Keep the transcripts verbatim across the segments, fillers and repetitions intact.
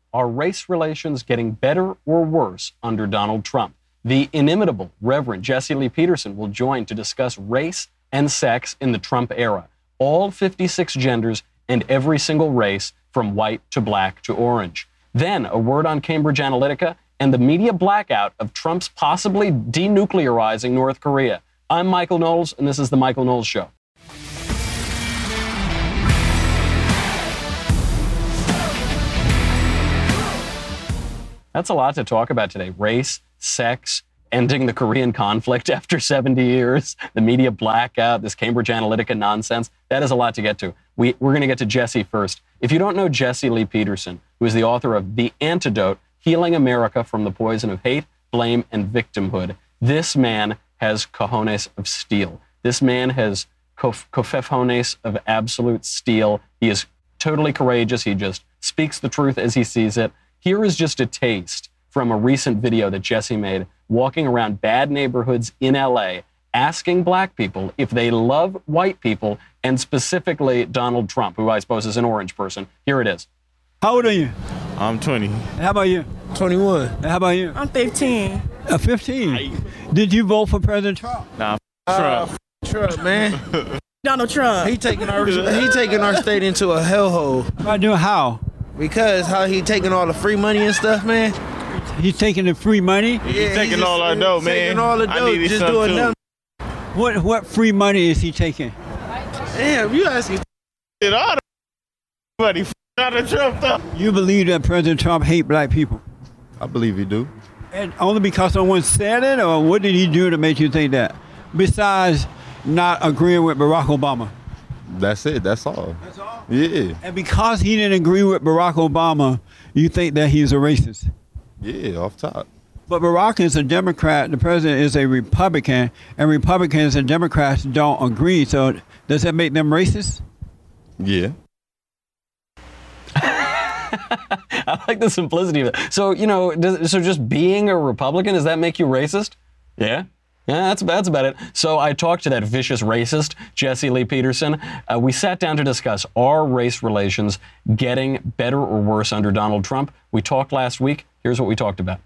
Are race relations getting better or worse under Donald Trump? The inimitable Reverend Jesse Lee Peterson will join to discuss race and sex in the Trump era. All fifty-six genders and every single race from white to black to orange. Then a word on Cambridge Analytica and the media blackout of Trump's possibly denuclearizing North Korea. I'm Michael Knowles, and this is The Michael Knowles Show. That's a lot to talk about today. Race, sex, ending the Korean conflict after seventy years, the media blackout, this Cambridge Analytica nonsense. That is a lot to get to. We, we're going to get to Jesse first. If you don't know Jesse Lee Peterson, who is the author of The Antidote, Healing America from the Poison of Hate, Blame, and Victimhood, this man has cojones of steel. This man has cof- cofejones of absolute steel. He is totally courageous. He just speaks the truth as he sees it. Here is just a taste from a recent video that Jesse made walking around bad neighborhoods in L A, asking black people if they love white people, and specifically Donald Trump, who I suppose is an orange person. Here it is. How old are you? I'm twenty. How about you? twenty-one. How about you? I'm fifteen. Uh, fifteen. Did you vote for President Trump? Nah, Uh, Trump. Trump, man. Donald Trump. He taking our he taking our state into a hellhole By doing how? because how he taking all the free money and stuff, man. He's taking the free money. Yeah, He taking just- all our dough, he man. Taking all the I dough, needed just some doing too. nothing. What what free money is he taking? Damn, you asking? Did all the money out of Trump though? You believe that President Trump hate black people? I believe he do. And only because someone said it, or what did he do to make you think that? Besides not agreeing with Barack Obama. That's it. That's all. That's all? Yeah. And because he didn't agree with Barack Obama, you think that he's a racist? Yeah, off top. But Barack is a Democrat, the president is a Republican, and Republicans and Democrats don't agree. So does that make them racist? Yeah. I like the simplicity of it. So, you know, does, so just being a Republican, does that make you racist? Yeah. Yeah, that's, that's about it. So I talked to that vicious racist, Jesse Lee Peterson. Uh, we sat down to discuss, are race relations getting better or worse under Donald Trump? We talked last week. Here's what we talked about.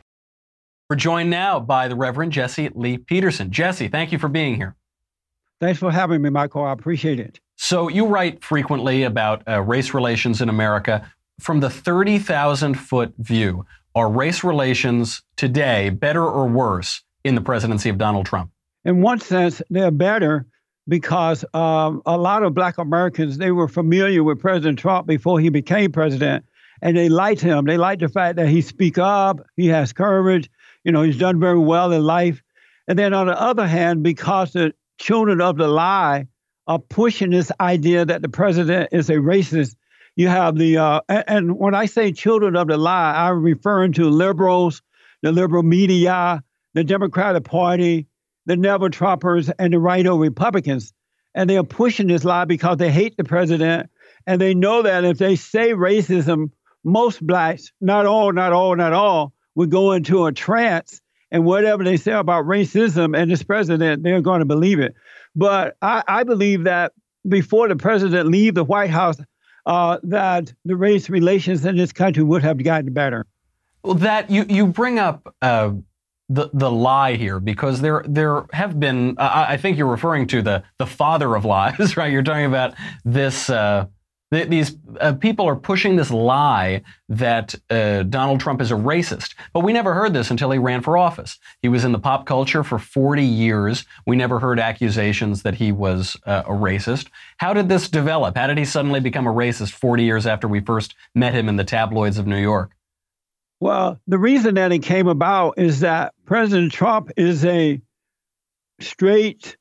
We're joined now by the Reverend Jesse Lee Peterson. Jesse, thank you for being here. Thanks for having me, Michael. I appreciate it. So you write frequently about uh, race relations in America. From the thirty thousand foot view, are race relations today better or worse in the presidency of Donald Trump? In one sense, they're better because um, a lot of black Americans, they were familiar with President Trump before he became president, and they liked him. They liked the fact that he speaks up, he has courage, you know, he's done very well in life. And then on the other hand, because the children of the lie are pushing this idea that the president is a racist, you have the, uh, and, and when I say children of the lie, I'm referring to liberals, the liberal media, the Democratic Party, the Never Trumpers, and the right-o Republicans. And they are pushing this lie because they hate the president. And they know that if they say racism, most blacks, not all, not all, not all, would go into a trance. And whatever they say about racism and this president, they're going to believe it. But I, I believe that before the president leave the White House, uh, that the race relations in this country would have gotten better. Well, that you, you bring up uh, the the lie here because there there have been, uh, I think you're referring to the the father of lies, right? You're talking about this. Uh, th- these uh, people are pushing this lie that uh, Donald Trump is a racist, but we never heard this until he ran for office. He was in the pop culture for forty years. We never heard accusations that he was uh, a racist. How did this develop? How did he suddenly become a racist forty years after we first met him in the tabloids of New York? Well, the reason that it came about is that President Trump is a straight,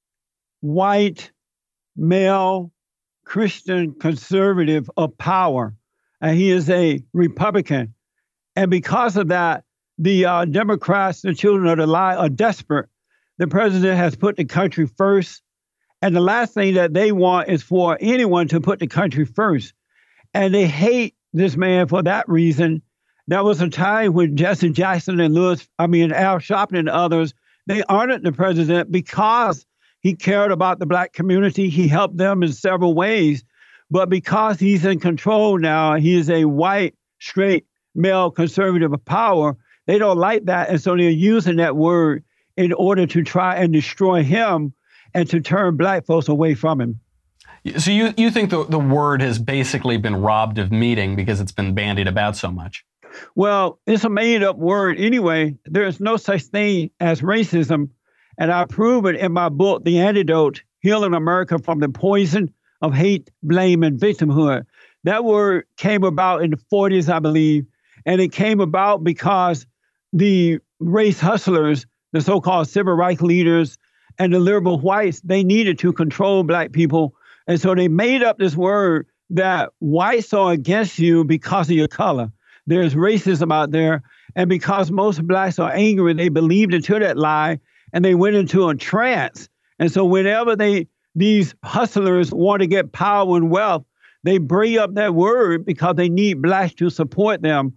white, male, Christian conservative of power, and he is a Republican. And because of that, the uh, Democrats, the children of the lie, are desperate. The president has put the country first, and the last thing that they want is for anyone to put the country first. And they hate this man for that reason. There was a time when Jesse Jackson and Lewis, I mean, Al Sharpton and others, they honored the president because he cared about the black community. He helped them in several ways. But because he's in control now, he is a white, straight male conservative power. They don't like that. And so they're using that word in order to try and destroy him and to turn black folks away from him. So you, you think the, the word has basically been robbed of meaning because it's been bandied about so much? Well, it's a made-up word anyway. There is no such thing as racism, and I prove it in my book, The Antidote, Healing America from the Poison of Hate, Blame, and Victimhood. That word came about in the forties, I believe, and it came about because the race hustlers, the so-called civil rights leaders, and the liberal whites, they needed to control black people. And so they made up this word that whites are against you because of your color. There's racism out there. And because most blacks are angry, they believed into that lie and they went into a trance. And so whenever they these hustlers want to get power and wealth, they bring up that word because they need blacks to support them.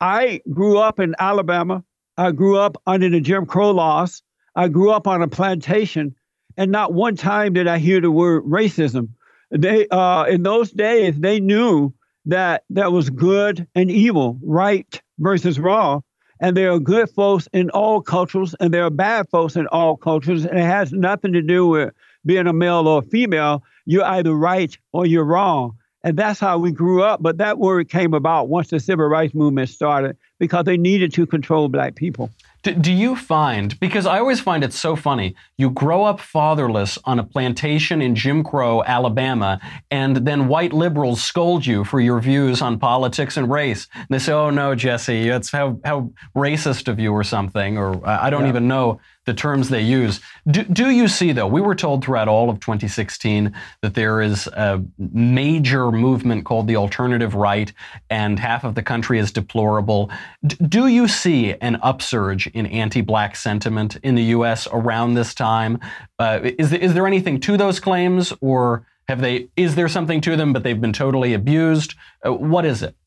I grew up in Alabama. I grew up under the Jim Crow laws. I grew up on a plantation. And not one time did I hear the word racism. They, uh, in those days, they knew that there was good and evil, right versus wrong. And there are good folks in all cultures, and there are bad folks in all cultures. And it has nothing to do with being a male or a female. You're either right or you're wrong. And that's how we grew up. But that word came about once the civil rights movement started because they needed to control black people. Do, do you find, because I always find it so funny, you grow up fatherless on a plantation in Jim Crow, Alabama, and then white liberals scold you for your views on politics and race. And they say, oh no, Jesse, that's how, how racist of you or something, or I don't yeah. even know the terms they use. Do, do you see, though, we were told throughout all of twenty sixteen that there is a major movement called the alternative right, and half of the country is deplorable. D- do you see an upsurge in anti-black sentiment in the U S around this time? Uh, is, is there anything to those claims, or have they? Is there something to them, but they've been totally abused? Uh, what is it?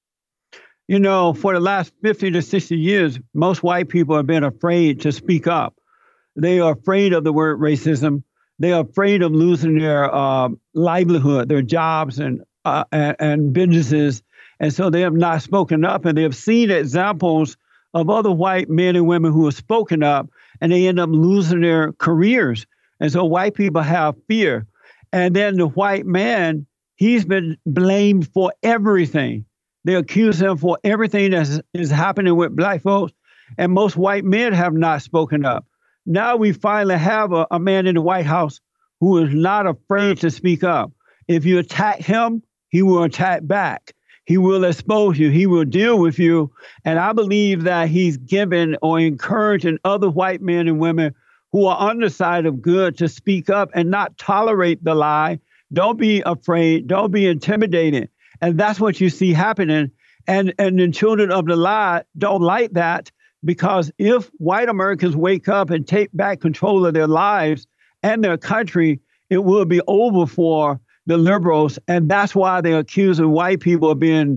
You know, for the last fifty to sixty years, most white people have been afraid to speak up. They are afraid of the word racism. They are afraid of losing their uh, livelihood, their jobs and, uh, and and businesses. And so they have not spoken up, and they have seen examples of other white men and women who have spoken up, and they end up losing their careers. And so white people have fear. And then the white man, he's been blamed for everything. They accuse him for everything that is happening with black folks. And most white men have not spoken up. Now we finally have a, a man in the White House who is not afraid to speak up. If you attack him, he will attack back. He will expose you. He will deal with you. And I believe that he's given or encouraging other white men and women who are on the side of good to speak up and not tolerate the lie. Don't be afraid. Don't be intimidated. And that's what you see happening. And, and the children of the lie don't like that, because if white Americans wake up and take back control of their lives and their country, it will be over for the liberals. And that's why they're accusing white people of being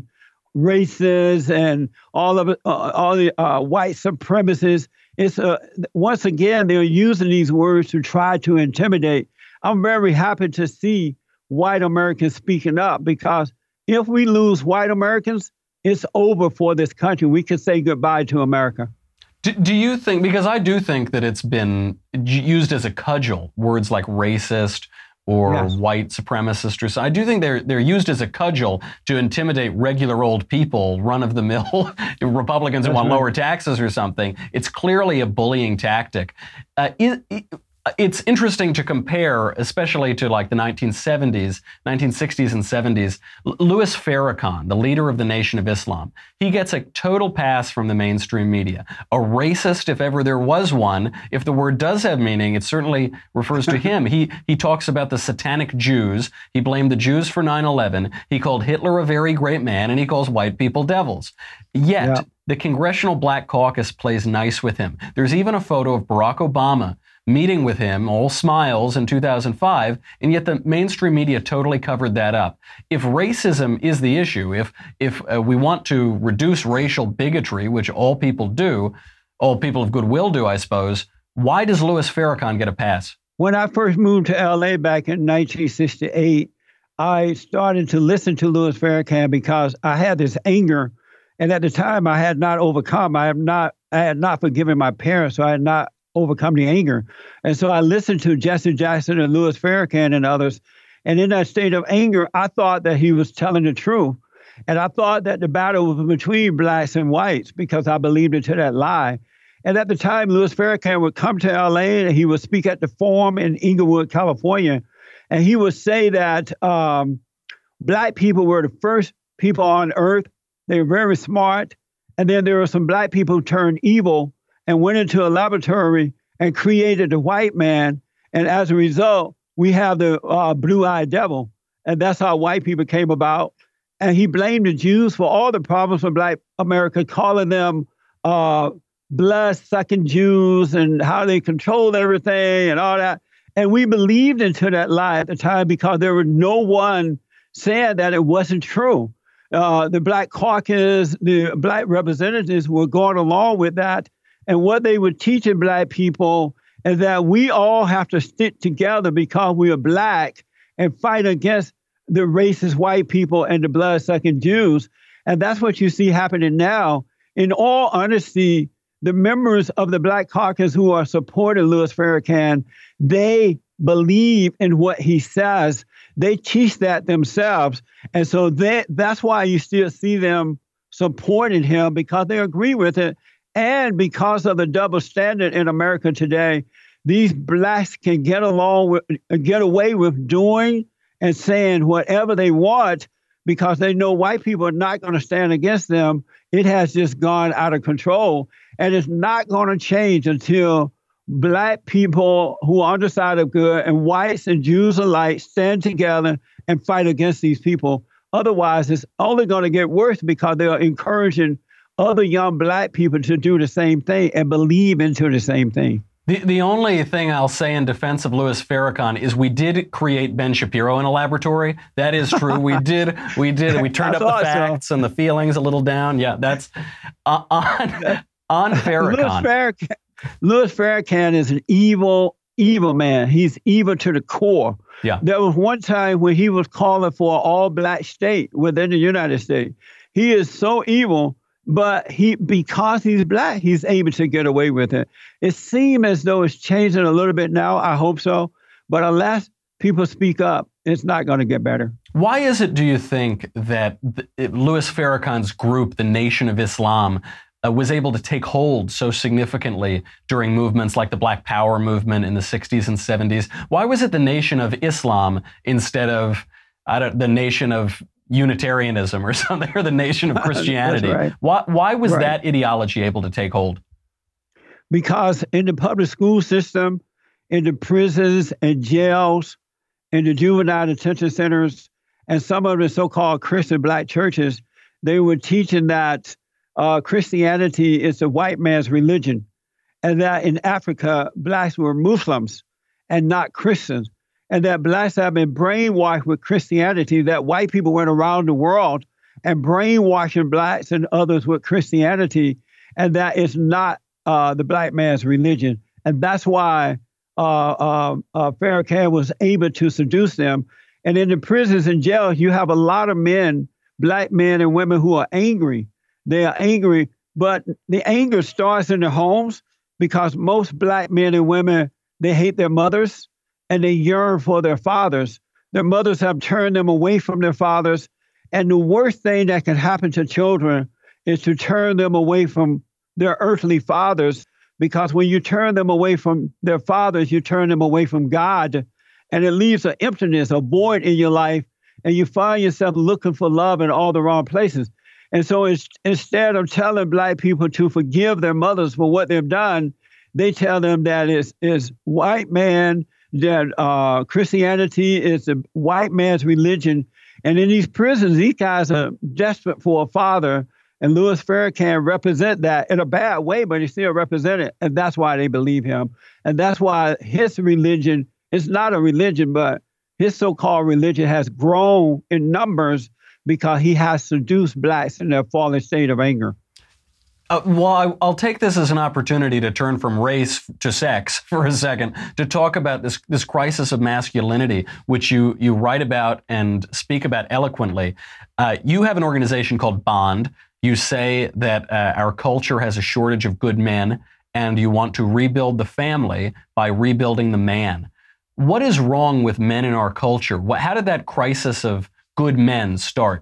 racist and all of it, uh, all the uh, white supremacists. It's uh, once again, they're using these words to try to intimidate. I'm very happy to see white Americans speaking up, because if we lose white Americans, it's over for this country. We can say goodbye to America. Do, do you think, because I do think that it's been used as a cudgel, words like racist or yes. white supremacist, or so, I do think they're they're used as a cudgel to intimidate regular old people, run-of-the-mill Republicans who want right. lower taxes or something. It's clearly a bullying tactic. Uh, it, it, It's interesting to compare, especially to like the nineteen seventies, nineteen sixties and seventies. Louis Farrakhan, the leader of the Nation of Islam, he gets a total pass from the mainstream media. A racist, if ever there was one. If the word does have meaning, it certainly refers to him. He he talks about the satanic Jews. He blamed the Jews for nine eleven. He called Hitler a very great man, and he calls white people devils. Yet, yeah. the Congressional Black Caucus plays nice with him. There's even a photo of Barack Obama meeting with him, all smiles, in two thousand five, and yet the mainstream media totally covered that up. If racism is the issue, if if uh, we want to reduce racial bigotry, which all people do, all people of goodwill do, I suppose, why does Louis Farrakhan get a pass? When I first moved to L A back in nineteen sixty-eight, I started to listen to Louis Farrakhan because I had this anger And at the time, I had not overcome. I have not. I had not forgiven my parents, so I had not overcome the anger. And so I listened to Jesse Jackson and Louis Farrakhan and others. And in that state of anger, I thought that he was telling the truth. And I thought that the battle was between blacks and whites because I believed into that lie. And at the time, Louis Farrakhan would come to L A and he would speak at the Forum in Inglewood, California. And he would say that um, black people were the first people on earth. They were very smart. And then there were some black people who turned evil and went into a laboratory and created the white man. And as a result, we have the uh, blue-eyed devil. And that's how white people came about. And he blamed the Jews for all the problems with black America, calling them uh, blood-sucking Jews and how they controlled everything and all that. And we believed into that lie at the time because there was no one saying that it wasn't true. Uh, the Black Caucus, the black representatives were going along with that. And what they were teaching black people is that we all have to stick together because we are black and fight against the racist white people and the blood-sucking Jews. And that's what you see happening now. In all honesty, the members of the Black Caucus who are supporting Louis Farrakhan, they believe in what he says. They teach that themselves. And so they, that's why you still see them supporting him, because they agree with it. And because of the double standard in America today, these blacks can get along with, get away with doing and saying whatever they want because they know white people are not going to stand against them. It has just gone out of control. And it's not going to change until black people who are on the side of good and whites and Jews alike stand together and fight against these people. Otherwise, it's only going to get worse because they are encouraging other young black people to do the same thing and believe into the same thing. The, the only thing I'll say in defense of Louis Farrakhan is we did create Ben Shapiro in a laboratory. That is true. We did. We did. We turned up the facts so. and the feelings a little down. Yeah, that's uh, on, on Farrakhan. Louis Farrakhan. Louis Farrakhan is an evil, evil man. He's evil to the core. Yeah. There was one time when he was calling for an all-black state within the United States. He is so evil. But he, because he's black, he's able to get away with it. It seems as though it's changing a little bit now. I hope so. But unless people speak up, it's not going to get better. Why is it, do you think, that the, Louis Farrakhan's group, the Nation of Islam, uh, was able to take hold so significantly during movements like the Black Power movement in the sixties and seventies? Why was it the Nation of Islam instead of I don't, the Nation of Unitarianism or something, or the Nation of Christianity? Right. Why, why was right. that ideology able to take hold? Because in the public school system, in the prisons and jails, in the juvenile detention centers, and some of the so-called Christian black churches, they were teaching that uh, Christianity is a white man's religion, and that in Africa, blacks were Muslims and not Christians. And that blacks have been brainwashed with Christianity, that white people went around the world and brainwashing blacks and others with Christianity, and that is not uh, the black man's religion. And that's why uh, uh, uh, Farrakhan was able to seduce them. And in the prisons and jails, you have a lot of men, black men and women who are angry. They are angry, but the anger starts in their homes because most black men and women, they hate their mothers. And they yearn for their fathers. Their mothers have turned them away from their fathers. And the worst thing that can happen to children is to turn them away from their earthly fathers. Because when you turn them away from their fathers, you turn them away from God. And it leaves an emptiness, a void in your life. And you find yourself looking for love in all the wrong places. And so it's, instead of telling black people to forgive their mothers for what they've done, they tell them that it's, it's white man, that uh, Christianity is a white man's religion. And in these prisons, these guys are desperate for a father. And Louis Farrakhan represent that in a bad way, but he still represent it. And that's why they believe him. And that's why his religion is not a religion, but his so-called religion has grown in numbers because he has seduced blacks in their fallen state of anger. Uh, well, I'll take this as an opportunity to turn from race to sex for a second, to talk about this this crisis of masculinity, which you you write about and speak about eloquently. Uh, you have an organization called Bond. You say that uh, our culture has a shortage of good men, and you want to rebuild the family by rebuilding the man. What is wrong with men in our culture? What, how did that crisis of good men start?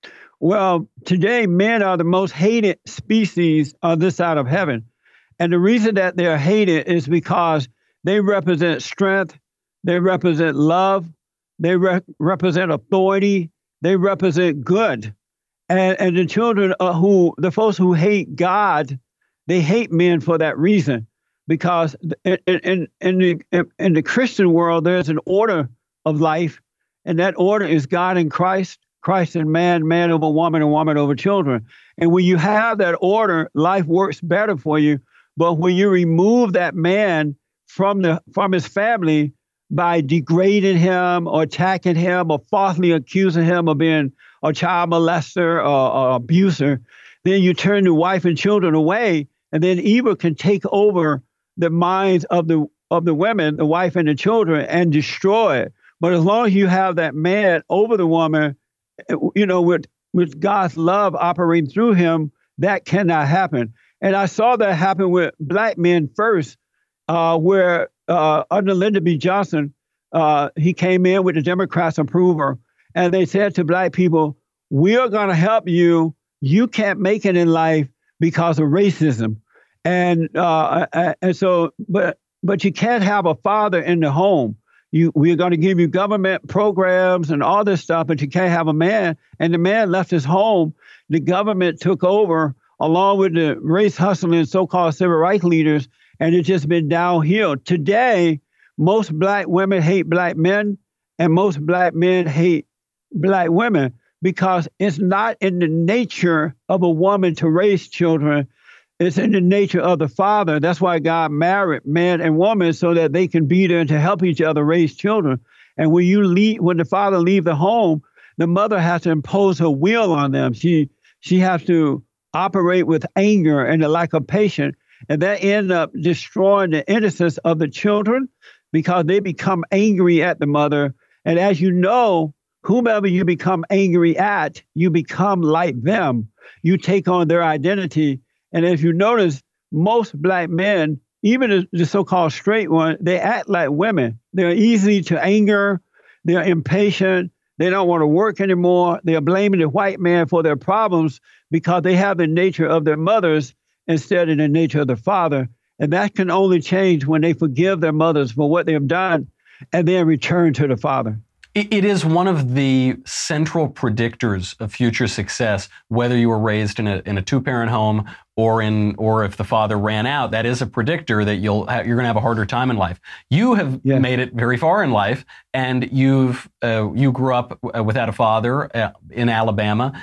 Well, today, men are the most hated species on this side of heaven. And the reason that they're hated is because they represent strength, they represent love, they re- represent authority, they represent good. And, and the children uh, who, the folks who hate God, they hate men for that reason. Because in, in, in, the, in the Christian world, there's an order of life, and that order is God in Christ, Christ and man, man over woman, and woman over children. And when you have that order, life works better for you. But when you remove that man from the from his family by degrading him or attacking him or falsely accusing him of being a child molester or, or abuser, then you turn the wife and children away, and then evil can take over the minds of the of the women, the wife and the children, and destroy it. But as long as you have that man over the woman, you know, with with God's love operating through him, that cannot happen. And I saw that happen with black men first, uh, where uh, under Lyndon B. Johnson, uh, he came in with the Democrats' approval, and they said to black people, "We are going to help you. You can't make it in life because of racism." And uh, and so, but but you can't have a father in the home. You, we're going to give you government programs and all this stuff, but you can't have a man. And the man left his home. The government took over along with the race hustling so-called civil rights leaders, and it's just been downhill. Today, most black women hate black men, and most black men hate black women because it's not in the nature of a woman to raise children. It's in the nature of the father. That's why God married man and woman so that they can be there to help each other raise children. And when you leave, when the father leaves the home, the mother has to impose her will on them. She she has to operate with anger and a lack of patience, and that ends up destroying the innocence of the children because they become angry at the mother. And as you know, whomever you become angry at, you become like them. You take on their identity. And if you notice, most black men, even the so-called straight ones, they act like women. They're easy to anger. They're impatient. They don't want to work anymore. They're blaming the white man for their problems because they have the nature of their mothers instead of the nature of the father. And that can only change when they forgive their mothers for what they have done and then return to the father. It is one of the central predictors of future success, whether you were raised in a in a two-parent home or in or if the father ran out. That is a predictor that you'll ha- you're going to have a harder time in life. You have yeah. made it very far in life, and you've uh, you grew up without a father uh, in Alabama.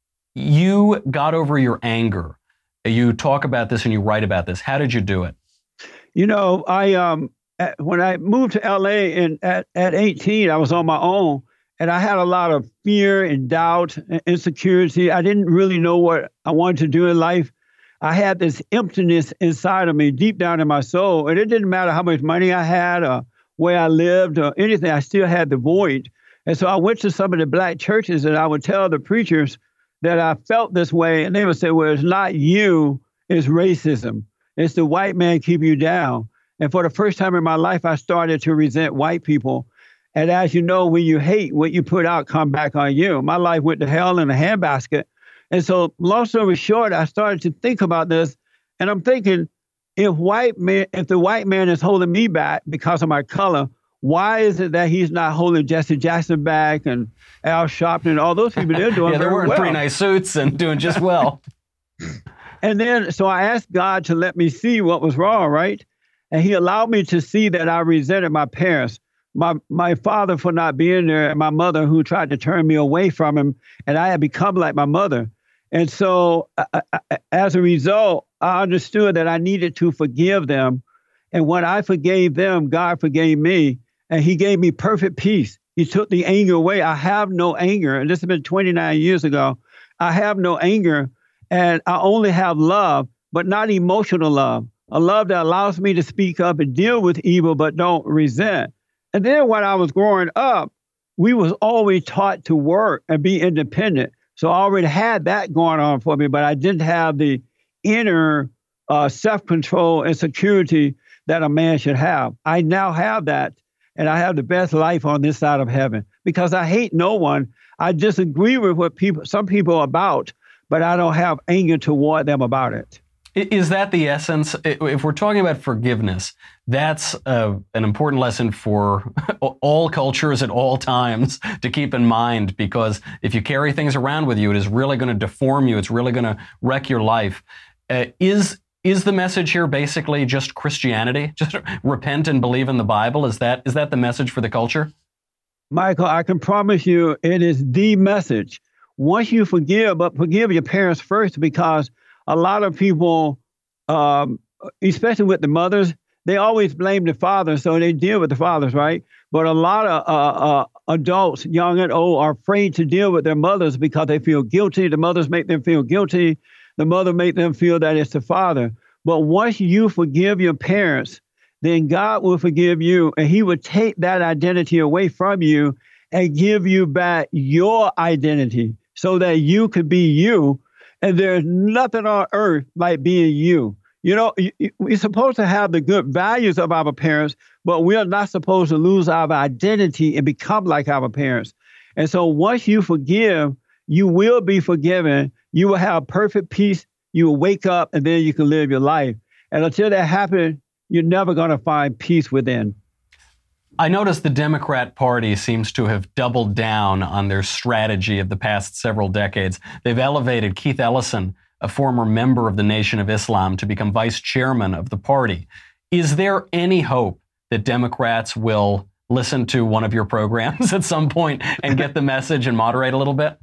You got over your anger. You talk about this and you write about this. How did you do it? You know, I um. When I moved to L A and at, at eighteen, I was on my own, and I had a lot of fear and doubt and insecurity. I didn't really know what I wanted to do in life. I had this emptiness inside of me, deep down in my soul, and it didn't matter how much money I had or where I lived or anything. I still had the void. And so I went to some of the black churches, and I would tell the preachers that I felt this way, and they would say, "Well, it's not you, it's racism. It's the white man keeping you down." And for the first time in my life, I started to resent white people. And as you know, when you hate, what you put out come back on you. My life went to hell in a handbasket. And so long story short, I started to think about this. And I'm thinking, if white man, if the white man is holding me back because of my color, why is it that he's not holding Jesse Jackson back and Al Sharpton and all those people? They're doing yeah, they're very wearing well. pretty nice suits and doing just well. And then, so I asked God to let me see what was wrong, right? And he allowed me to see that I resented my parents, my my father for not being there, and my mother who tried to turn me away from him. And I had become like my mother. And so I, I, as a result, I understood that I needed to forgive them. And when I forgave them, God forgave me. And he gave me perfect peace. He took the anger away. I have no anger. And this has been twenty-nine years ago. I have no anger. And I only have love, but not emotional love. A love that allows me to speak up and deal with evil, but don't resent. And then when I was growing up, we was always taught to work and be independent. So I already had that going on for me, but I didn't have the inner uh, self-control and security that a man should have. I now have that, and I have the best life on this side of heaven because I hate no one. I disagree with what people, some people are about, but I don't have anger toward them about it. Is that the essence? If we're talking about forgiveness, that's uh, an important lesson for all cultures at all times to keep in mind, because if you carry things around with you, it is really going to deform you. It's really going to wreck your life. Uh, is is the message here basically just Christianity? Just repent and believe in the Bible? Is that is that the message for the culture? Michael, I can promise you it is the message. Once you forgive, but forgive your parents first, because a lot of people, um, especially with the mothers, they always blame the fathers, so they deal with the fathers, right? But a lot of uh, uh, adults, young and old, are afraid to deal with their mothers because they feel guilty. The mothers make them feel guilty. The mother make them feel that it's the father. But once you forgive your parents, then God will forgive you, and he will take that identity away from you and give you back your identity so that you could be you. And there's nothing on earth like being you. You know, we're supposed to have the good values of our parents, but we are not supposed to lose our identity and become like our parents. And so once you forgive, you will be forgiven. You will have perfect peace. You will wake up, and then you can live your life. And until that happens, you're never going to find peace within. I noticed the Democrat Party seems to have doubled down on their strategy of the past several decades. They've elevated Keith Ellison, a former member of the Nation of Islam, to become vice chairman of the party. Is there any hope that Democrats will listen to one of your programs at some point and get the message and moderate a little bit?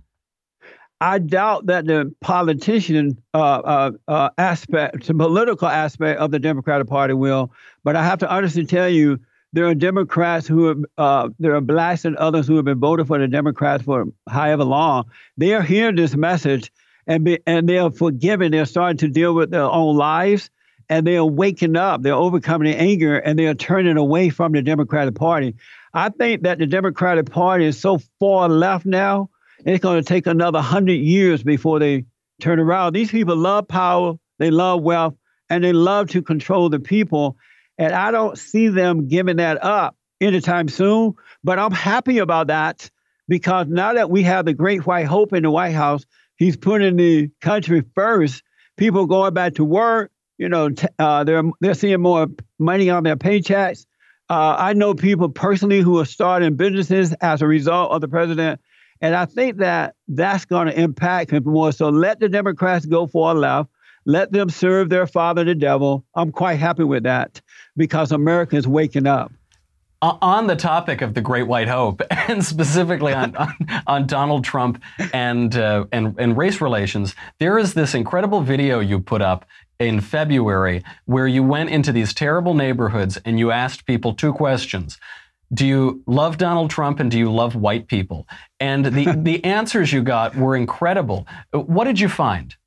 I doubt that the politician uh, uh, uh, aspect, the political aspect of the Democratic Party will, but I have to honestly tell you, there are Democrats who have, uh, there are blacks and others who have been voting for the Democrats for however long. They are hearing this message and be, and they are forgiving. They're starting to deal with their own lives, and they are waking up. They're overcoming the anger, and they are turning away from the Democratic Party. I think that the Democratic Party is so far left now, it's going to take another hundred years before they turn around. These people love power, they love wealth, and they love to control the people. And I don't see them giving that up anytime soon. But I'm happy about that, because now that we have the great white hope in the White House, he's putting the country first. People going back to work, you know, t- uh, they're they're seeing more money on their paychecks. Uh, I know people personally who are starting businesses as a result of the president. And I think that that's going to impact him more. So let the Democrats go far left. Let them serve their father, the devil. I'm quite happy with that, because America is waking up. On the topic of the Great White Hope, and specifically on, on, on Donald Trump and, uh, and and race relations, there is this incredible video you put up in February where you went into these terrible neighborhoods and you asked people two questions. Do you love Donald Trump, and do you love white people? And the, the answers you got were incredible. What did you find?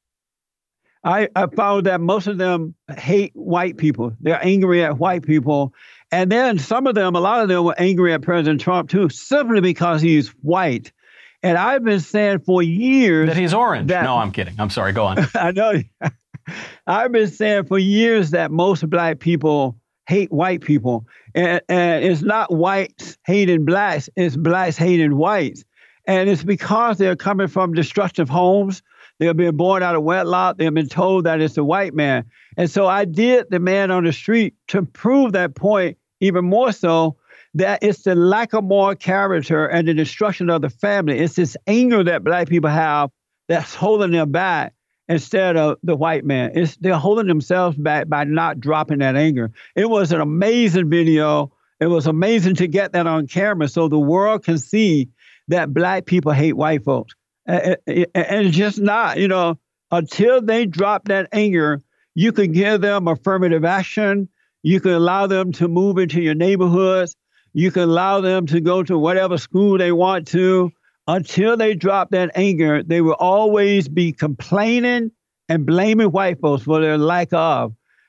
I, I found that most of them hate white people. They're angry at white people. And then some of them, a lot of them were angry at President Trump too, simply because he's white. And I've been saying for years that he's orange. That, no, I'm kidding. I'm sorry. Go on. I know. I've been saying for years that most black people hate white people. And, and it's not whites hating blacks, it's blacks hating whites. And it's because they're coming from destructive homes. They're being born out of wedlock. They've been told that it's the white man. And so I did The Man on the Street to prove that point even more so, that it's the lack of moral character and the destruction of the family. It's this anger that black people have that's holding them back instead of the white man. It's, they're holding themselves back by not dropping that anger. It was an amazing video. It was amazing to get that on camera so the world can see that black people hate white folks. And it's just not, you know, until they drop that anger, you can give them affirmative action. You can allow them to move into your neighborhoods. You can allow them to go to whatever school they want to. Until they drop that anger, they will always be complaining and blaming white folks for their lack of.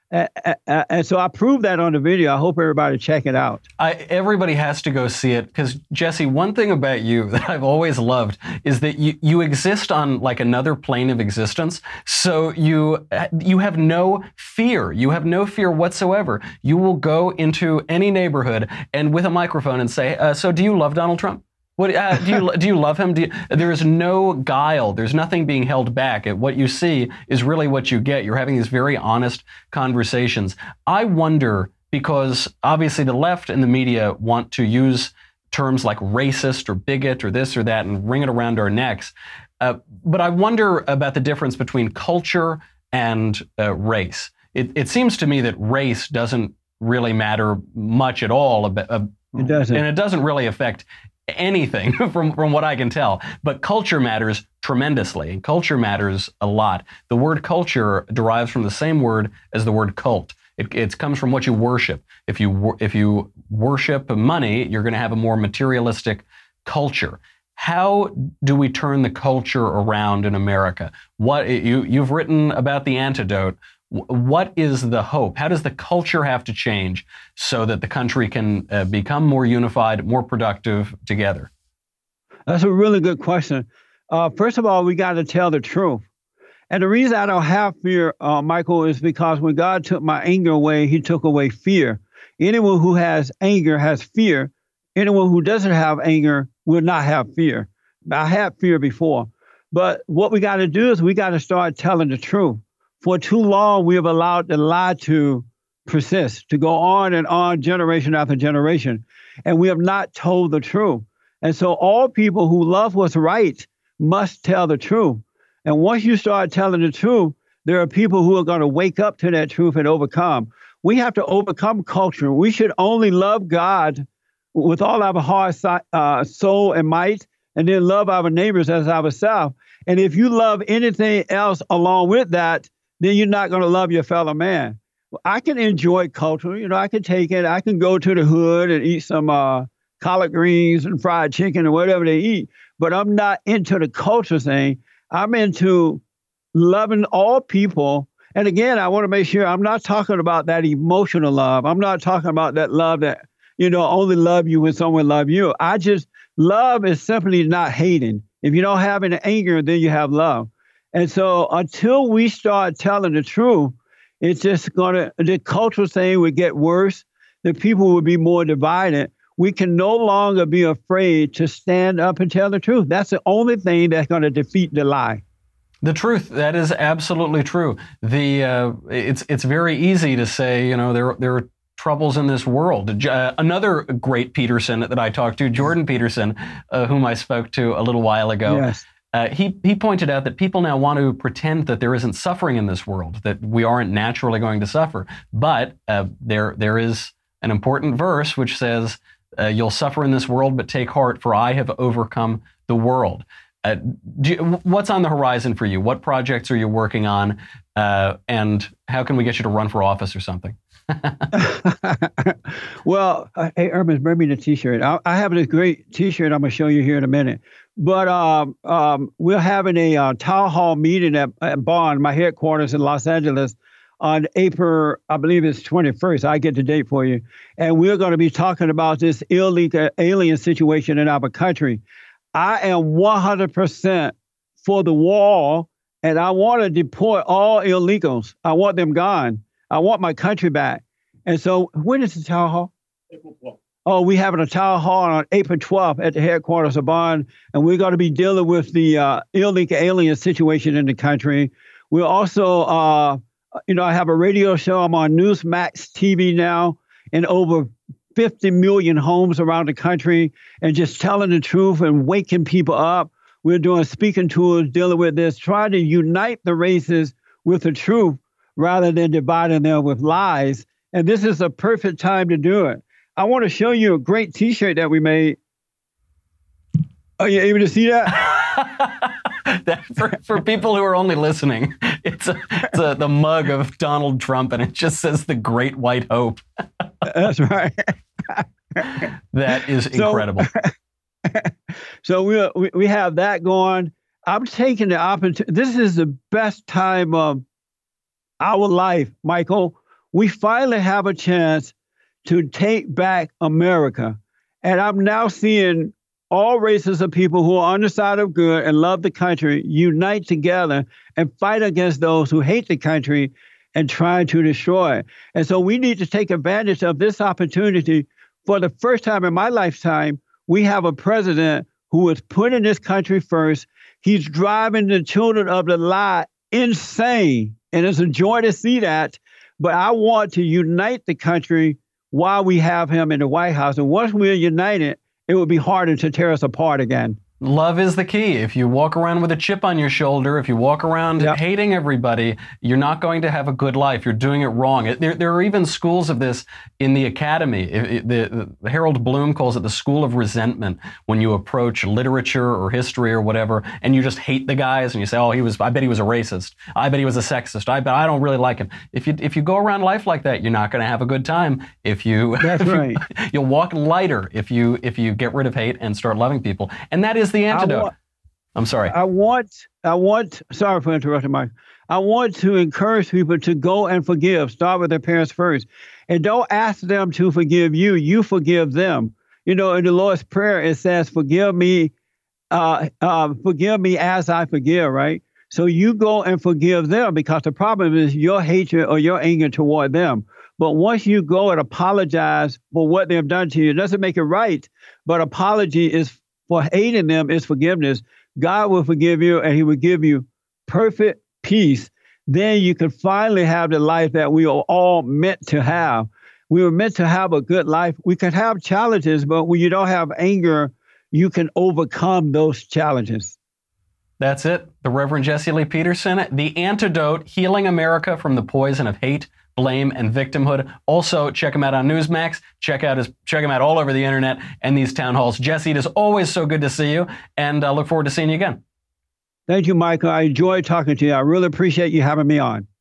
Uh, uh, and so I proved that on the video. I hope everybody check it out. I, everybody has to go see it because, Jesse, one thing about you that I've always loved is that you, you exist on like another plane of existence. So you you have no fear. You have no fear whatsoever. You will go into any neighborhood and with a microphone and say, uh, so do you love Donald Trump? What, uh, do you do you love him? Do you, there is no guile. There's nothing being held back. What you see is really what you get. You're having these very honest conversations. I wonder, because obviously the left and the media want to use terms like racist or bigot or this or that and ring it around our necks. Uh, but I wonder about the difference between culture and uh, race. It, it seems to me that race doesn't really matter much at all. About, uh, it doesn't. And it doesn't really affect anything from, from what I can tell. But culture matters tremendously, and culture matters a lot. The word culture derives from the same word as the word cult. It, it comes from what you worship. If you if you worship money, you're going to have a more materialistic culture. How do we turn the culture around in America? What you you've written about the antidote. What is the hope? How does the culture have to change so that the country can uh, become more unified, more productive together? That's a really good question. Uh, first of all, we got to tell the truth. And the reason I don't have fear, uh, Michael, is because when God took my anger away, he took away fear. Anyone who has anger has fear. Anyone who doesn't have anger will not have fear. I had fear before. But what we got to do is we got to start telling the truth. For too long, we have allowed the lie to persist, to go on and on, generation after generation. And we have not told the truth. And so all people who love what's right must tell the truth. And once you start telling the truth, there are people who are going to wake up to that truth and overcome. We have to overcome culture. We should only love God with all our heart, uh, soul, and might, and then love our neighbors as ourselves. And if you love anything else along with that, then you're not going to love your fellow man. I can enjoy culture. You know, I can take it. I can go to the hood and eat some uh, collard greens and fried chicken or whatever they eat. But I'm not into the culture thing. I'm into loving all people. And again, I want to make sure I'm not talking about that emotional love. I'm not talking about that love that, you know, only love you when someone love you. I just, love is simply not hating. If you don't have any anger, then you have love. And so until we start telling the truth, it's just going to, the cultural thing would get worse. The people would be more divided. We can no longer be afraid to stand up and tell the truth. That's the only thing that's going to defeat the lie. The truth, that is absolutely true. The uh, it's it's very easy to say, you know, there there are troubles in this world. Uh, another great Peterson that I talked to, Jordan Peterson, uh, whom I spoke to a little while ago. Yes. Uh, he, he pointed out that people now want to pretend that there isn't suffering in this world, that we aren't naturally going to suffer. But uh, there there is an important verse which says, uh, you'll suffer in this world, but take heart, for I have overcome the world. Uh, do you, what's on the horizon for you? What projects are you working on? Uh, and how can we get you to run for office or something? Well, uh, hey, Urban, bring me the T-shirt. I, I have this great T-shirt I'm going to show you here in a minute. But um, um, we're having a uh, town hall meeting at, at Bond, my headquarters in Los Angeles, on April, I believe it's twenty-first. I get the date for you. And we're going to be talking about this illegal alien situation in our country. I am one hundred percent for the wall, and I want to deport all illegals. I want them gone. I want my country back. And so when is the town hall? April twelfth. Oh, we're having a town hall on April twelfth at the headquarters of Bond, and we're going to be dealing with the uh, illegal alien situation in the country. We're also, uh, you know, I have a radio show. I'm on Newsmax T V now in over fifty million homes around the country, and just telling the truth and waking people up. We're doing speaking tours, dealing with this, trying to unite the races with the truth rather than dividing them with lies. And this is a perfect time to do it. I want to show you a great T-shirt that we made. Are you able to see that? that for, for people who are only listening, it's, a, it's a, the mug of Donald Trump, and it just says "The Great White Hope." That's right. That is incredible. So, so we, we we have that going. I'm taking the opportunity. This is the best time of our life, Michael. we finally have a chance to take back America. And I'm now seeing all races of people who are on the side of good and love the country unite together and fight against those who hate the country and try to destroy it. And so we need to take advantage of this opportunity. For the first time in my lifetime, we have a president who is putting this country first. He's driving the children of the lie insane. And it's a joy to see that. But I want to unite the country while we have him in the White House. And once we're united, it would be harder to tear us apart again. Love is the key. If you walk around with a chip on your shoulder, if you walk around yep. hating everybody, you're not going to have a good life. You're doing it wrong. There, there are even schools of this in the academy. It, it, the, the Harold Bloom calls it the school of resentment. When you approach literature or history or whatever, and you just hate the guys, and you say, "Oh, he was. I bet he was a racist. I bet he was a sexist. I bet I don't really like him." If you if you go around life like that, you're not going to have a good time. If you that's right, you'll walk lighter if you if you get rid of hate and start loving people, and that is the antidote. Want, I'm sorry. I want, I want, sorry for interrupting, Mike. I want to encourage people to go and forgive. Start with their parents first. And don't ask them to forgive you. You forgive them. You know, in the Lord's Prayer, it says, forgive me, uh, uh, forgive me as I forgive, right? So you go and forgive them, because the problem is your hatred or your anger toward them. But once you go and apologize for what they've done to you, it doesn't make it right. But apology is for hating them is forgiveness. God will forgive you, and he will give you perfect peace. Then you can finally have the life that we are all meant to have. We were meant to have a good life. We can have challenges, but when you don't have anger, you can overcome those challenges. That's it. The Reverend Jesse Lee Peterson, The Antidote, Healing America from the Poison of Hate, Blame, and Victimhood. Also, check him out on Newsmax. Check out his, check him out all over the internet and these town halls. Jesse, it is always so good to see you, and I look forward to seeing you again. Thank you, Michael. I enjoyed talking to you. I really appreciate you having me on.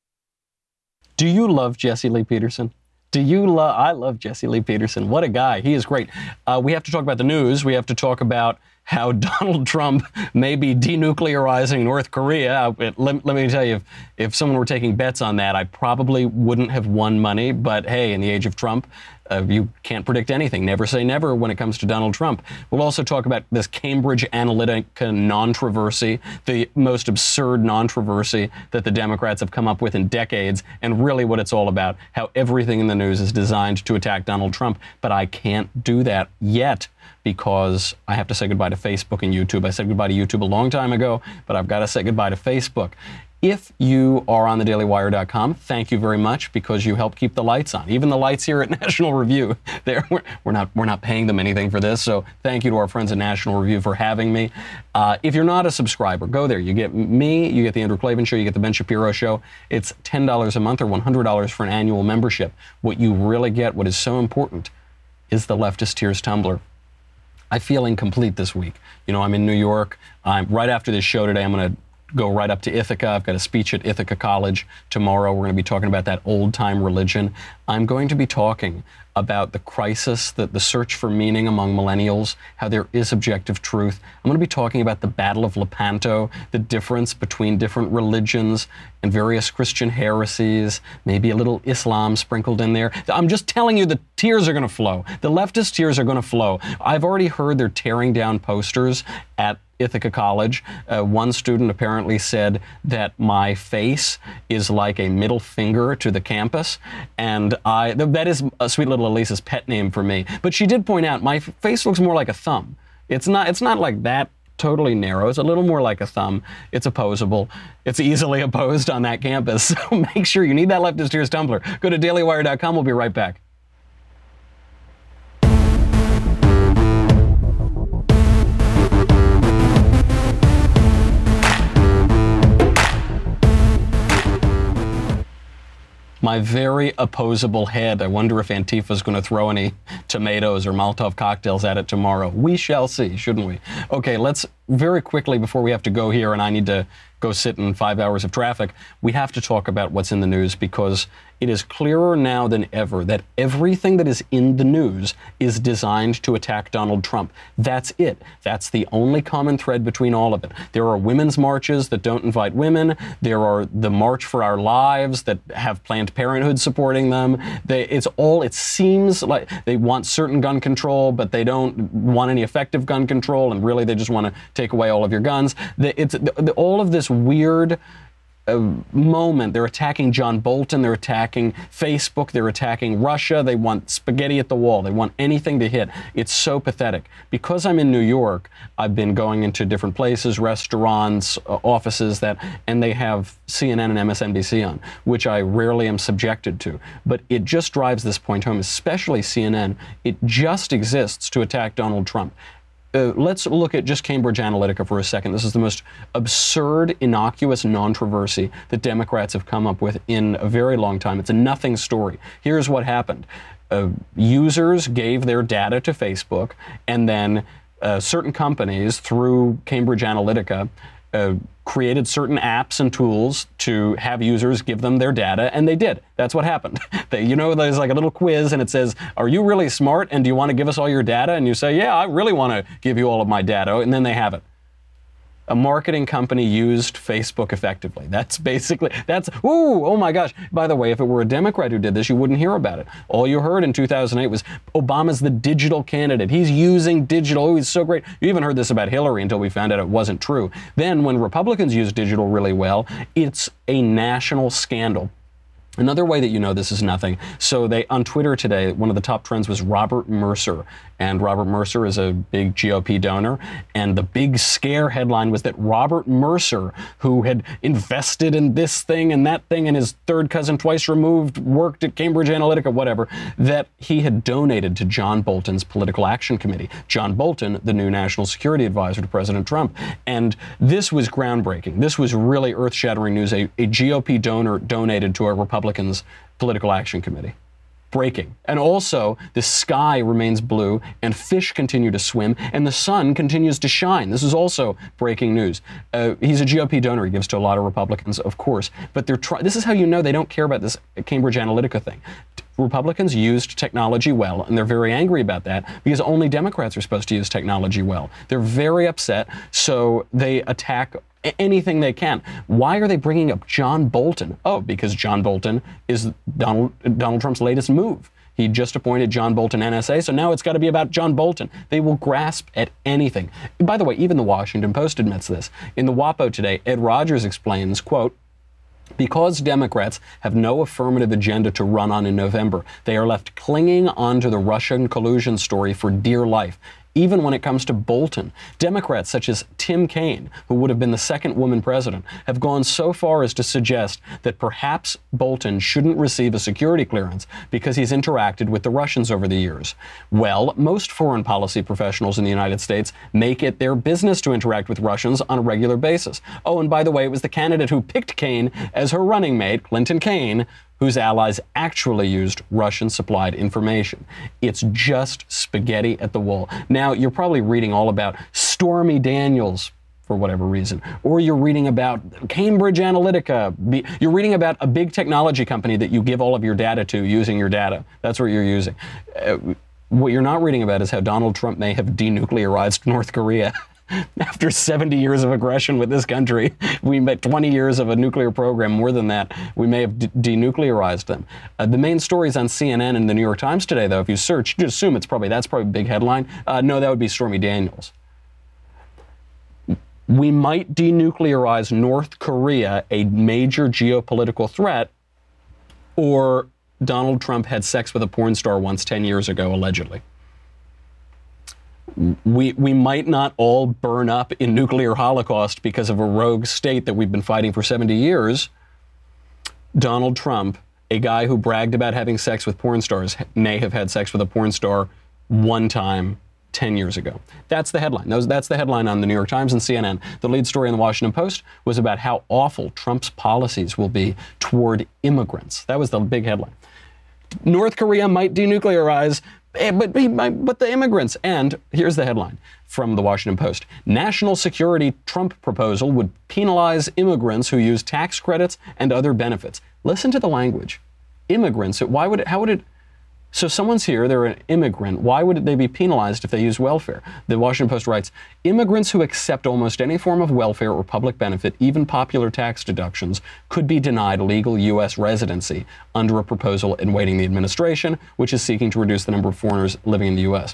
Do you love Jesse Lee Peterson? Do you love? I love Jesse Lee Peterson. What a guy. He is great. Uh, we have to talk about the news. We have to talk about how Donald Trump may be denuclearizing North Korea. Let, let me tell you, if, if someone were taking bets on that, I probably wouldn't have won money. But hey, in the age of Trump, uh, you can't predict anything. Never say never when it comes to Donald Trump. We'll also talk about this Cambridge Analytica non-traversy, the most absurd non-traversy that the Democrats have come up with in decades, and really what it's all about, how everything in the news is designed to attack Donald Trump. But I can't do that yet, because I have to say goodbye to Facebook and YouTube. I said goodbye to YouTube a long time ago, but I've got to say goodbye to Facebook. If you are on the daily wire dot com, thank you very much, because you help keep the lights on. Even the lights here at National Review, we're, we're not we're not paying them anything for this. So thank you to our friends at National Review for having me. Uh, if you're not a subscriber, go there. You get me, you get the Andrew Klavan Show, you get the Ben Shapiro Show. It's ten dollars a month or one hundred dollars for an annual membership. What you really get, what is so important, is the Leftist Tears Tumblr. I feel incomplete this week. You know, I'm in New York. I'm right after this show today. I'm going to go right up to Ithaca. I've got a speech at Ithaca College tomorrow. We're going to be talking about that old-time religion. I'm going to be talking about the crisis, the, the search for meaning among millennials, how there is objective truth. I'm going to be talking about the Battle of Lepanto, the difference between different religions and various Christian heresies, maybe a little Islam sprinkled in there. I'm just telling you, the tears are going to flow. The leftist tears are going to flow. I've already heard they're tearing down posters at Ithaca College. Uh, one student apparently said that my face is like a middle finger to the campus, and I that is a sweet little Elisa's pet name for me. But she did point out my face looks more like a thumb. It's not. It's not like that totally narrow. It's a little more like a thumb. It's opposable. It's easily opposed on that campus. So make sure you need that Leftist Tears Tumblr. Go to daily wire dot com. We'll be right back. My very opposable head. I wonder if Antifa's going to throw any tomatoes or Molotov cocktails at it tomorrow. We shall see, shouldn't we? Okay, let's very quickly, before we have to go here, and I need to go sit in five hours of traffic. We have to talk about what's in the news because it is clearer now than ever that everything that is in the news is designed to attack Donald Trump. That's it. That's the only common thread between all of it. There are women's marches that don't invite women. There are the March for Our Lives that have Planned Parenthood supporting them. They, it's all, it seems like they want certain gun control, but they don't want any effective gun control, and really they just want to take away all of your guns. The, it's the, all of this weird uh, moment. They're attacking John Bolton. They're attacking Facebook. They're attacking Russia. They want spaghetti at the wall. They want anything to hit. It's so pathetic. Because I'm in New York, I've been going into different places, restaurants, uh, offices, that, and they have C N N and M S N B C on, which I rarely am subjected to. But it just drives this point home, especially C N N. It just exists to attack Donald Trump. Uh, let's look at just Cambridge Analytica for a second. This is the most absurd, innocuous controversy that Democrats have come up with in a very long time. It's a nothing story. Here's what happened. Uh, users gave their data to Facebook, and then uh, certain companies, through Cambridge Analytica, uh, created certain apps and tools to have users give them their data, and they did. That's what happened. They, you know, there's like a little quiz, and it says, are you really smart, and do you want to give us all your data? And you say, yeah, I really want to give you all of my data, and then they have it. A marketing company used Facebook effectively. That's basically, that's, ooh, oh my gosh. By the way, if it were a Democrat who did this, you wouldn't hear about it. All you heard in two thousand eight was Obama's the digital candidate. He's using digital. Oh, he's so great. You even heard this about Hillary until we found out it wasn't true. Then when Republicans use digital really well, it's a national scandal. Another way that you know this is nothing. So they, on Twitter today, one of the top trends was Robert Mercer. And Robert Mercer is a big G O P donor. And the big scare headline was that Robert Mercer, who had invested in this thing and that thing, and his third cousin twice removed, worked at Cambridge Analytica, whatever, that he had donated to John Bolton's Political Action Committee. John Bolton, the new national security advisor to President Trump. And this was groundbreaking. This was really earth-shattering news. A, a G O P donor donated to a Republican's Political Action Committee. Breaking. And also, the sky remains blue, and fish continue to swim, and the sun continues to shine. This is also breaking news. Uh, he's a G O P donor. He gives to a lot of Republicans, of course. But they're try- this is how you know they don't care about this Cambridge Analytica thing. Republicans used technology well, and they're very angry about that because only Democrats are supposed to use technology well. They're very upset, so they attack anything they can. Why are they bringing up John Bolton? Oh, because John Bolton is Donald, Donald Trump's latest move. He just appointed John Bolton N S A, so now it's got to be about John Bolton. They will grasp at anything. By the way, even the Washington Post admits this. In the WAPO today, Ed Rogers explains, quote, because Democrats have no affirmative agenda to run on in November, they are left clinging onto the Russian collusion story for dear life. Even when it comes to Bolton, Democrats such as Tim Kaine, who would have been the second woman president, have gone so far as to suggest that perhaps Bolton shouldn't receive a security clearance because he's interacted with the Russians over the years. Well, most foreign policy professionals in the United States make it their business to interact with Russians on a regular basis. Oh, and by the way, it was the candidate who picked Kaine as her running mate, Clinton Kaine, whose allies actually used Russian-supplied information. It's just spaghetti at the wall. Now, you're probably reading all about Stormy Daniels, for whatever reason, or you're reading about Cambridge Analytica. You're reading about a big technology company that you give all of your data to using your data. That's what you're using. Uh, what you're not reading about is how Donald Trump may have denuclearized North Korea. After seventy years of aggression with this country, we met twenty years of a nuclear program, more than that. We may have de- denuclearized them. Uh, the main stories on C N N and the New York Times today, though, if you search, just assume it's probably, that's probably a big headline. Uh, no, that would be Stormy Daniels. We might denuclearize North Korea, a major geopolitical threat, or Donald Trump had sex with a porn star once ten years ago, allegedly. We we might not all burn up in nuclear holocaust because of a rogue state that we've been fighting for seventy years. Donald Trump, a guy who bragged about having sex with porn stars, may have had sex with a porn star one time ten years ago. That's the headline. Those, that's the headline on the New York Times and C N N. The lead story in the Washington Post was about how awful Trump's policies will be toward immigrants. That was the big headline. North Korea might denuclearize. Eh, But, but the immigrants, and here's the headline from the Washington Post. National security Trump proposal would penalize immigrants who use tax credits and other benefits. Listen to the language. Immigrants, why would it, how would it, so someone's here, they're an immigrant. Why would they be penalized if they use welfare? The Washington Post writes, immigrants who accept almost any form of welfare or public benefit, even popular tax deductions, could be denied legal U S residency under a proposal awaiting the administration, which is seeking to reduce the number of foreigners living in the U S.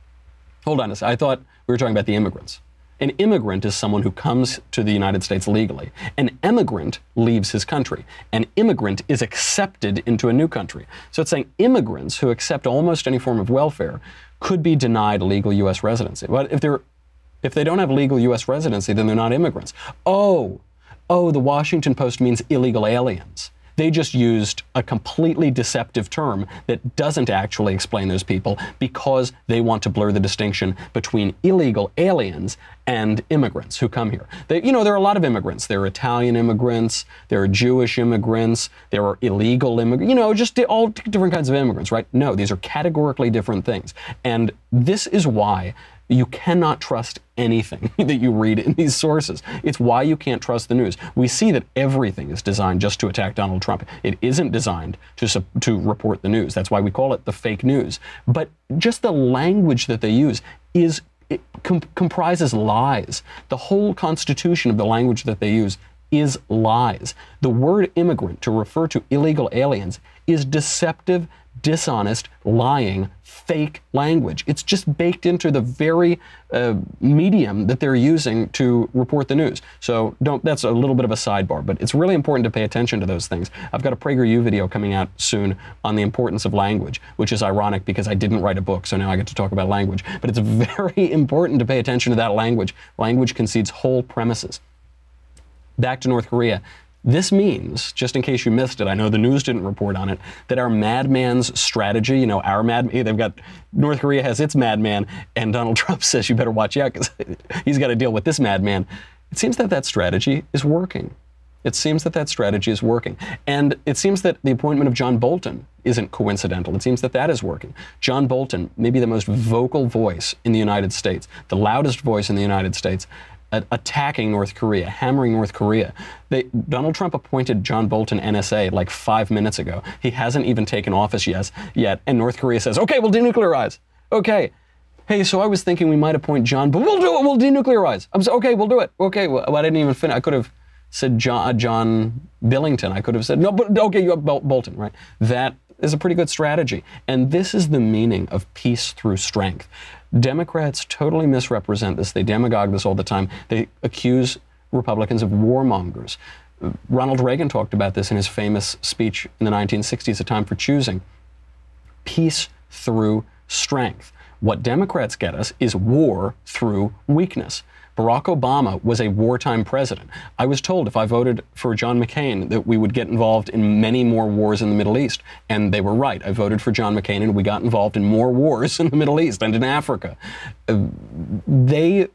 Hold on a second. I thought we were talking about the immigrants. An immigrant is someone who comes to the United States legally. An emigrant leaves his country. An immigrant is accepted into a new country. So it's saying immigrants who accept almost any form of welfare could be denied legal U S residency. But if they're, if they don't have legal U S residency, then they're not immigrants. Oh, oh, the Washington Post means illegal aliens. They just used a completely deceptive term that doesn't actually explain those people because they want to blur the distinction between illegal aliens and immigrants who come here. They, you know, there are a lot of immigrants. There are Italian immigrants, there are Jewish immigrants, there are illegal immigrants, you know, just all different kinds of immigrants, right? No, these are categorically different things. And this is why you cannot trust anything that you read in these sources. It's why you can't trust the news. We see that everything is designed just to attack Donald Trump. It isn't designed to, to report the news. That's why we call it the fake news. But just the language that they use is it com- comprises lies. The whole constitution of the language that they use is lies. The word immigrant to refer to illegal aliens is deceptive, dishonest, lying, fake language. It's just baked into the very uh, medium that they're using to report the news. So don't, that's a little bit of a sidebar, but it's really important to pay attention to those things. I've got a PragerU video coming out soon on the importance of language, which is ironic because I didn't write a book, so now I get to talk about language. But it's very important to pay attention to that language. Language concedes whole premises. Back to North Korea. This means, just in case you missed it, I know the news didn't report on it, that our madman's strategy, you know, our mad, they've got, North Korea has its madman, and Donald Trump says you better watch out because he's got to deal with this madman. It seems that that strategy is working. It seems that that strategy is working. And it seems that the appointment of John Bolton isn't coincidental. It seems that that is working. John Bolton, maybe the most vocal voice in the United States, the loudest voice in the United States, attacking North Korea, hammering North Korea. They, Donald Trump appointed John Bolton N S A like five minutes ago. He hasn't even taken office yet, yet, and North Korea says, okay, we'll denuclearize. Okay. Hey, so I was thinking we might appoint John, but we'll do it, we'll denuclearize. I'm so, okay, we'll do it. Okay, well, I didn't even finish. I could have said John, uh, John Billington. I could have said, no, but okay, you have Bol- Bolton, right? That is a pretty good strategy. And this is the meaning of peace through strength. Democrats totally misrepresent this. They demagogue this all the time. They accuse Republicans of warmongers. Ronald Reagan talked about this in his famous speech in the nineteen sixties, A Time for Choosing. Peace through strength. What Democrats get us is war through weakness. Barack Obama was a wartime president. I was told if I voted for John McCain that we would get involved in many more wars in the Middle East. And they were right. I voted for John McCain and we got involved in more wars in the Middle East and in Africa. Uh, they,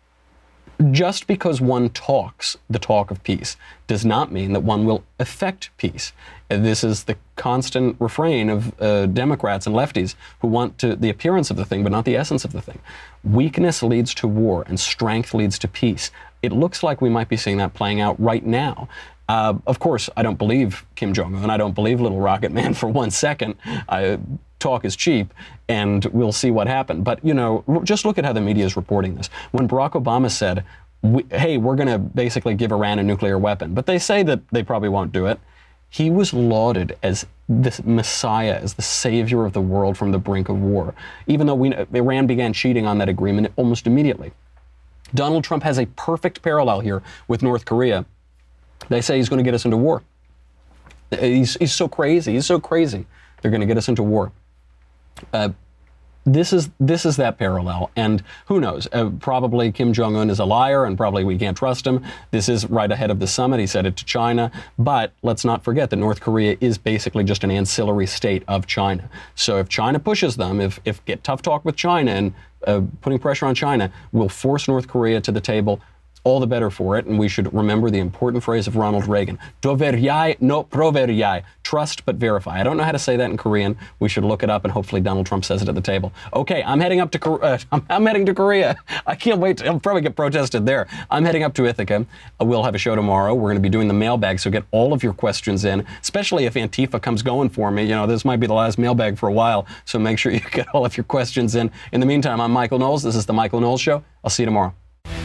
just because one talks the talk of peace does not mean that one will effect peace. This is the constant refrain of uh, Democrats and lefties who want to, the appearance of the thing, but not the essence of the thing. Weakness leads to war and strength leads to peace. It looks like we might be seeing that playing out right now. Uh, of course, I don't believe Kim Jong-un. I don't believe Little Rocket Man for one second. I, talk is cheap, and we'll see what happens. But, you know, just look at how the media is reporting this. When Barack Obama said, we, hey, we're going to basically give Iran a nuclear weapon, but they say that they probably won't do it. He was lauded as the Messiah, as the savior of the world from the brink of war, even though we, Iran began cheating on that agreement almost immediately. Donald Trump has a perfect parallel here with North Korea. They say he's going to get us into war. He's, he's so crazy. He's so crazy. They're going to get us into war. Uh, This is this is that parallel, and who knows? Uh, probably Kim Jong-un is a liar, and probably we can't trust him. This is right ahead of the summit. He said it to China, but let's not forget that North Korea is basically just an ancillary state of China. So if China pushes them, if if get tough talk with China and uh, putting pressure on China will force North Korea to the table, all the better for it. And we should remember the important phrase of Ronald Reagan: "Doveryai no proveryai." trust but verify. I don't know how to say that in Korean. We should look it up, and hopefully Donald Trump says it at the table. Okay, I'm heading up to uh, I'm, I'm heading to Korea. I can't wait. To, I'll probably get protested there. I'm heading up to Ithaca. Uh, we'll have a show tomorrow. We're going to be doing the mailbag, so get all of your questions in, especially if Antifa comes going for me. You know, this might be the last mailbag for a while, so make sure you get all of your questions in. In the meantime, I'm Michael Knowles. This is The Michael Knowles Show. I'll see you tomorrow.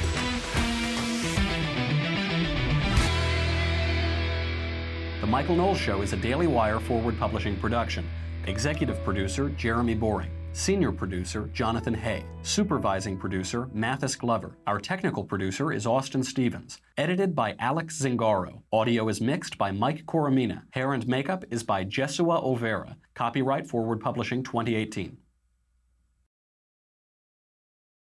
The Michael Knowles Show is a Daily Wire Forward Publishing production. Executive producer, Jeremy Boring. Senior producer, Jonathan Hay. Supervising producer, Mathis Glover. Our technical producer is Austin Stevens. Edited by Alex Zingaro. Audio is mixed by Mike Coromina. Hair and makeup is by Jesua Olvera. Copyright Forward Publishing twenty eighteen.